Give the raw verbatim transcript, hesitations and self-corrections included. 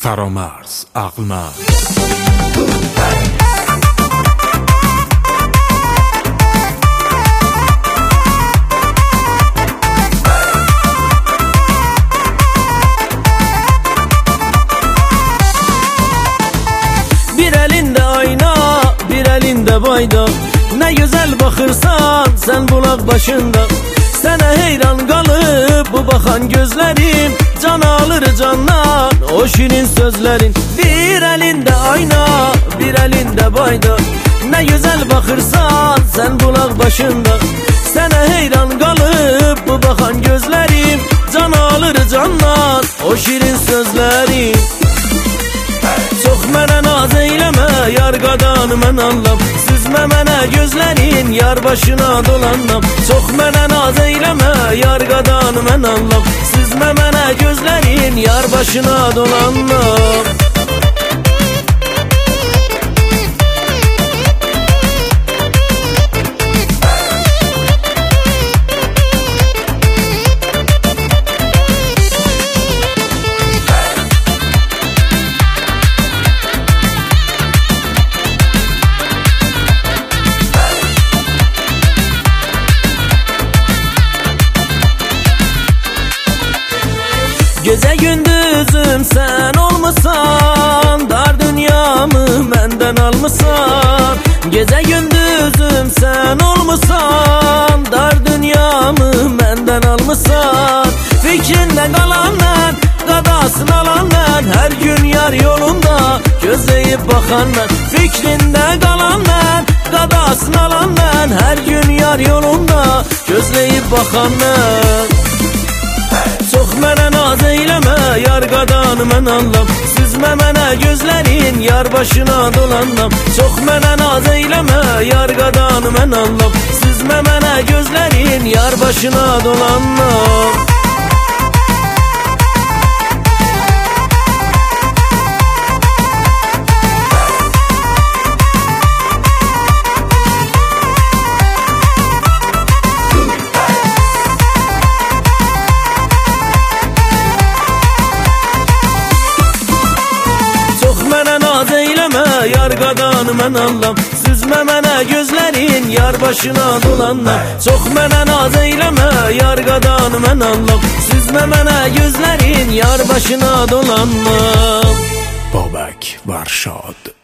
فرامرز عقلمرز. Bir elinde ayna, bir elinde bayda. Ne güzel bakırsan sen bulak başında. Sana heyran kalıp bu bakan gözlerin, can alır candan o şirin sözlerin. Bir elinde ayna, bir elinde bayda. Ne güzel bakırsan sen bulak başında. Sana heyran kalıp bu bakan gözlerin, can alır candan o şirin sözlerin. Çok mənə naz eyləmə, yar qadanı mən anlam. Süzmə mənə gözlərin, yar başına dolanam. Çox mənə naz eyləmə, yar qadanı mən anlam. Süzmə mənə gözlərin, yar başına dolanam. Gece gündüzüm sen olmuşsan, dar dünyamı benden almışsan. Gece gündüzüm sen olmuşsan, dar dünyamı benden almışsan. Fikrinde kalan ben, qadasını alan ben, her gün yar yolunda gözleyip bakan ben. Fikrinde kalan ben, qadasını alan ben, her gün yar yolunda gözleyip bakan ben. Çox mənə naz eyləmə, yar qadanı mən anlam. Süzmə mənə gözlərin, yar başına dolanam. Çox mənə naz eyləmə, yar qadanı mən anlam. Süzmə mənə gözlərin, yar başına dolanam. Yar qadanı mən anlam. Süzmə mənə gözlərin, yar başına dolanam. Çox mənə naz eyləmə, yar qadanı mən anlam. Süzmə mənə gözlərin, yar başına dolanam. بابک ورشاد.